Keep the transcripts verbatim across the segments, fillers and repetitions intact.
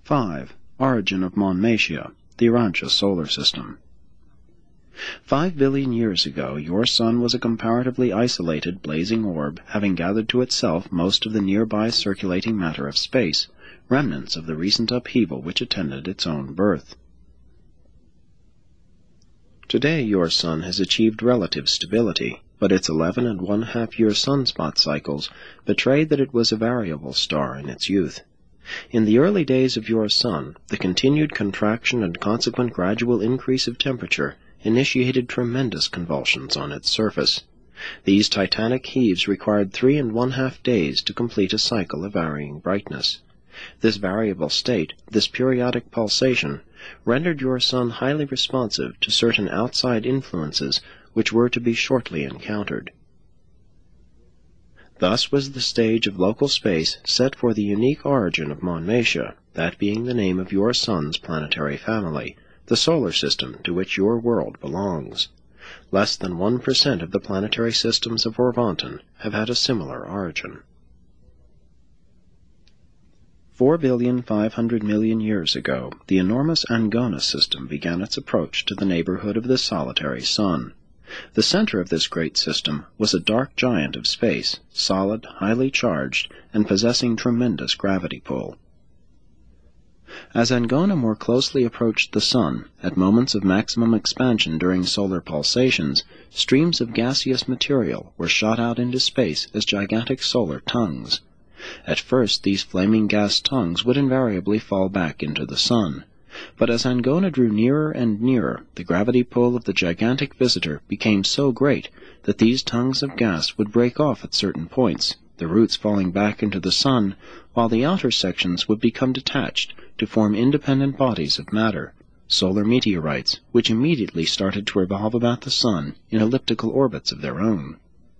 five. Origin of Monmatia, the Urantia solar system. Five billion years ago, your sun was a comparatively isolated blazing orb, having gathered to itself most of the nearby circulating matter of space, remnants of the recent upheaval which attended its own birth. Today your sun has achieved relative stability, but its eleven and one-half year sunspot cycles betray that it was a variable star in its youth. In the early days of your sun, the continued contraction and consequent gradual increase of temperature initiated tremendous convulsions on its surface. These titanic heaves required three and one-half days to complete a cycle of varying brightness. This variable state, this periodic pulsation, rendered your sun highly responsive to certain outside influences which were to be shortly encountered. Thus was the stage of local space set for the unique origin of Monmatia, that being the name of your sun's planetary family, the solar system to which your world belongs. Less than one percent of the planetary systems of Orvonton have had a similar origin. Four billion five hundred million years ago, the enormous Angona system began its approach to the neighborhood of the solitary sun. The center of this great system was a dark giant of space, solid, highly charged, and possessing tremendous gravity pull. As Angona more closely approached the sun, at moments of maximum expansion during solar pulsations, streams of gaseous material were shot out into space as gigantic solar tongues. At first these flaming gas tongues would invariably fall back into the sun. But as Angona drew nearer and nearer, the gravity pull of the gigantic visitor became so great that these tongues of gas would break off at certain points, the roots falling back into the sun, while the outer sections would become detached to form independent bodies of matter, solar meteorites, which immediately started to revolve about the sun in elliptical orbits of their own.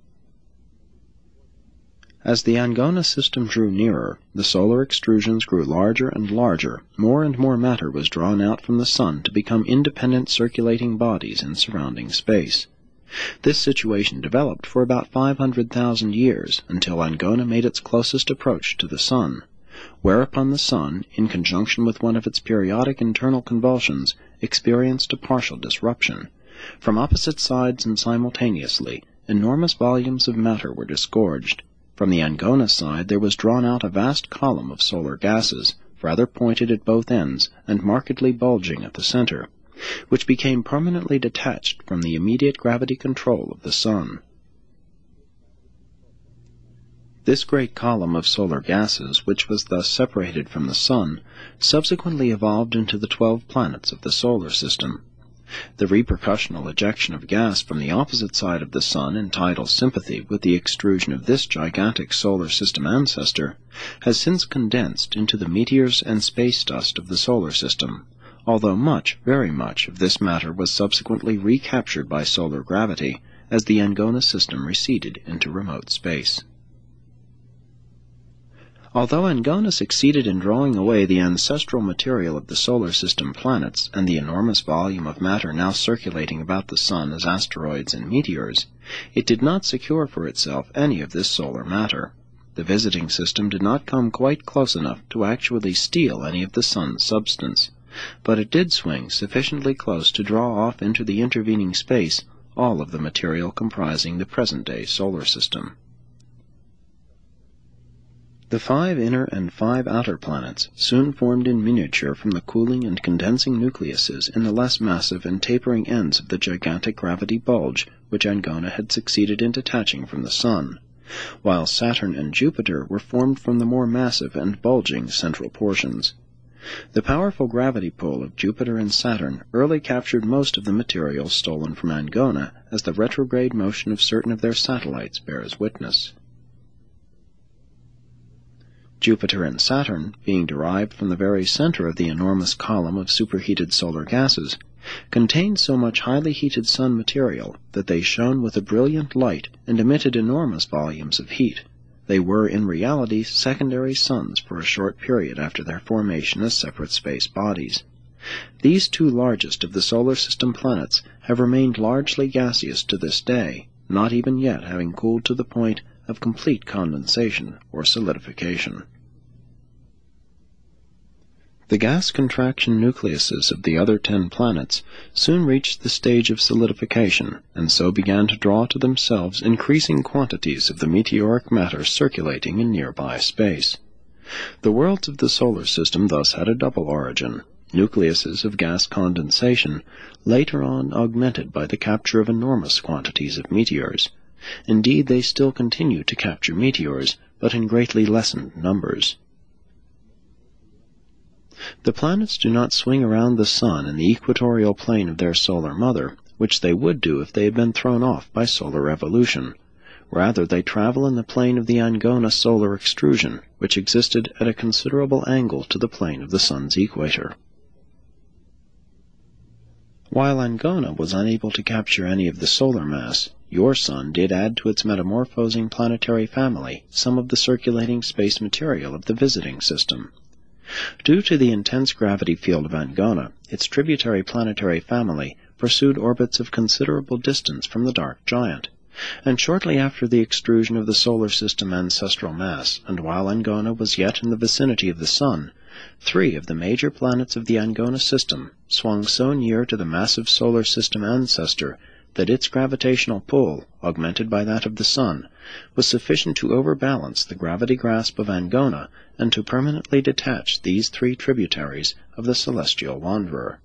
As the Angona system drew nearer, the solar extrusions grew larger and larger, more and more matter was drawn out from the sun to become independent circulating bodies in surrounding space. This situation developed for about five hundred thousand years until Angona made its closest approach to the sun, whereupon the sun, in conjunction with one of its periodic internal convulsions, experienced a partial disruption. From opposite sides and simultaneously, enormous volumes of matter were disgorged. From the Angona side there was drawn out a vast column of solar gases, rather pointed at both ends and markedly bulging at the center, which became permanently detached from the immediate gravity control of the sun. This great column of solar gases, which was thus separated from the sun, subsequently evolved into the twelve planets of the solar system. The repercussional ejection of gas from the opposite side of the sun in tidal sympathy with the extrusion of this gigantic solar system ancestor has since condensed into the meteors and space dust of the solar system, although much, very much, of this matter was subsequently recaptured by solar gravity as the Angona system receded into remote space. Although Angona succeeded in drawing away the ancestral material of the solar system planets and the enormous volume of matter now circulating about the sun as asteroids and meteors, it did not secure for itself any of this solar matter. The visiting system did not come quite close enough to actually steal any of the sun's substance, but it did swing sufficiently close to draw off into the intervening space all of the material comprising the present-day solar system. The five inner and five outer planets soon formed in miniature from the cooling and condensing nucleuses in the less massive and tapering ends of the gigantic gravity bulge which Angona had succeeded in detaching from the sun, while Saturn and Jupiter were formed from the more massive and bulging central portions. The powerful gravity pull of Jupiter and Saturn early captured most of the material stolen from Angona, as the retrograde motion of certain of their satellites bears witness. Jupiter and Saturn, being derived from the very center of the enormous column of superheated solar gases, contained so much highly heated sun material that they shone with a brilliant light and emitted enormous volumes of heat. They were in reality secondary suns for a short period after their formation as separate space bodies. These two largest of the solar system planets have remained largely gaseous to this day, not even yet having cooled to the point of complete condensation or solidification. The gas contraction nucleuses of the other ten planets soon reached the stage of solidification, and so began to draw to themselves increasing quantities of the meteoric matter circulating in nearby space. The worlds of the solar system thus had a double origin, nucleuses of gas condensation, later on augmented by the capture of enormous quantities of meteors. Indeed, they still continue to capture meteors, but in greatly lessened numbers. The planets do not swing around the Sun in the equatorial plane of their solar mother, which they would do if they had been thrown off by solar revolution. Rather, they travel in the plane of the Angona solar extrusion, which existed at a considerable angle to the plane of the Sun's equator. While Angona was unable to capture any of the solar mass, your Sun did add to its metamorphosing planetary family some of the circulating space material of the visiting system. Due to the intense gravity field of Angona, its tributary planetary family pursued orbits of considerable distance from the dark giant, and shortly after the extrusion of the solar system ancestral mass, and while Angona was yet in the vicinity of the Sun, three of the major planets of the Angona system swung so near to the massive solar system ancestor that its gravitational pull, augmented by that of the Sun, was sufficient to overbalance the gravity grasp of Angona and to permanently detach these three tributaries of the celestial wanderer.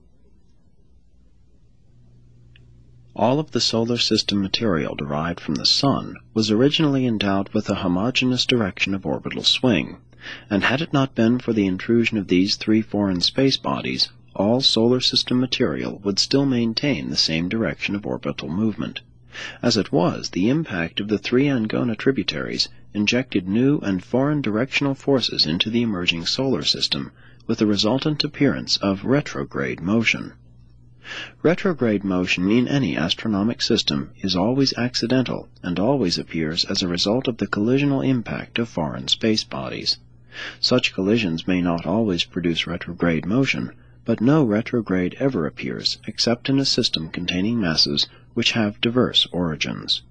All of the solar system material derived from the Sun was originally endowed with a homogeneous direction of orbital swing, and had it not been for the intrusion of these three foreign space bodies, all solar system material would still maintain the same direction of orbital movement. As it was, the impact of the three Angona tributaries injected new and foreign directional forces into the emerging solar system, with the resultant appearance of retrograde motion. Retrograde motion in any astronomic system is always accidental and always appears as a result of the collisional impact of foreign space bodies. Such collisions may not always produce retrograde motion, but no retrograde ever appears except in a system containing masses which have diverse origins.